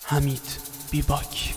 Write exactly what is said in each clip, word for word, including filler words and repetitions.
حمید بیباک.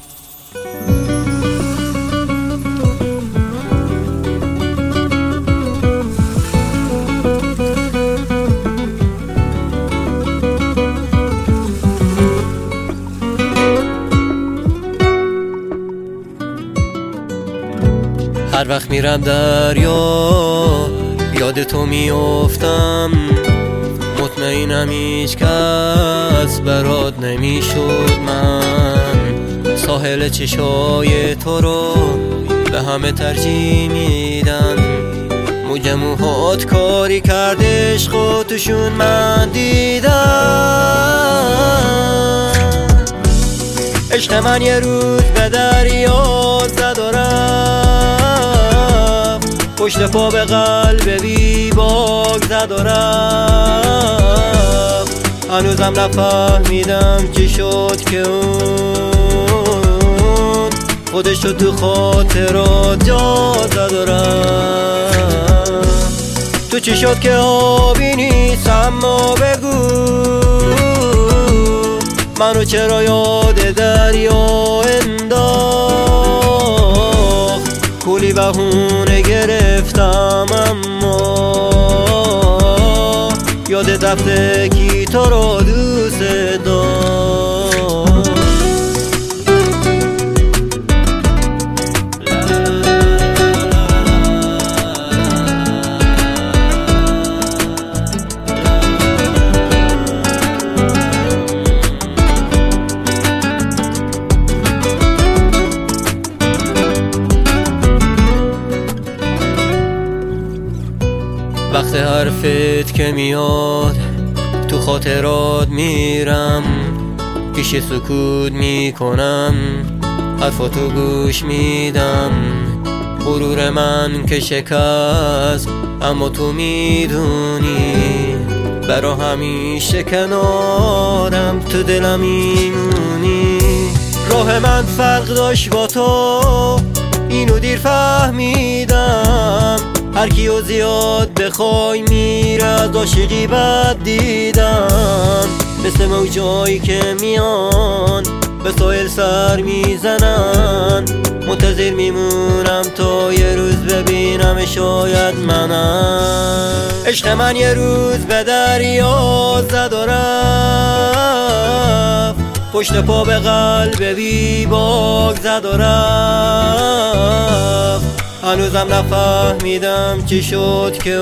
هر وقت میرم دریا یاد تو میافتم، مطمئنم هیچ کس برات نمیشد. من ساحل چشای تو رو به همه ترجیح میدم. موج موهات کاری کرده عشق و توشون من دیدم. عشق من یه روز به دریا زد و رفت، پشت پا به قلب بی باک زد و رفت. هنوزم نفهمیدم چی شد که اون خودشو تو خاطرات جا زد و رفت. تو چی شد که آبی نیست اما بگو منو چرا یاد دریا انداخت. کلی بهونه گرفتم اما یاد دفته کی تو رو دوست داشت. وقت حرفت که میاد تو خاطرات میرم، پیش سکوت میکنم حرفاتو گوش میدم. غرور من که شکست اما تو میدونی، برا همیشه کنارم تو دلم میمونی. راه من فرق داشت با تو اینو دیر فهمیدم. هر کیو زیاد بخوای میره از عاشقی بد دیدم. مثل موجایی که میان به ساحل سر میزنن، منتظر میمونم تا یه روز ببینم شاید منم. عشق من یه روز به دریا زد و رفت، پشت پا به قلب بی باک زد و رفت. هنوزم نفهمیدم چی شد که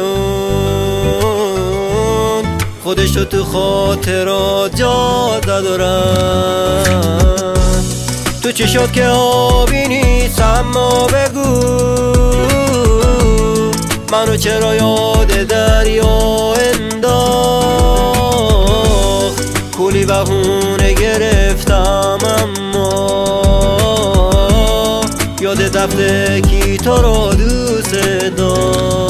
اون خودشو تو خاطرات جا زد و رفت. تو چی شد که آبی نیست اما بگو منو چرا یاد دریا انداخت. کلی بهونه گرفتم اما یاد دفته کی تو رو دوست داشت.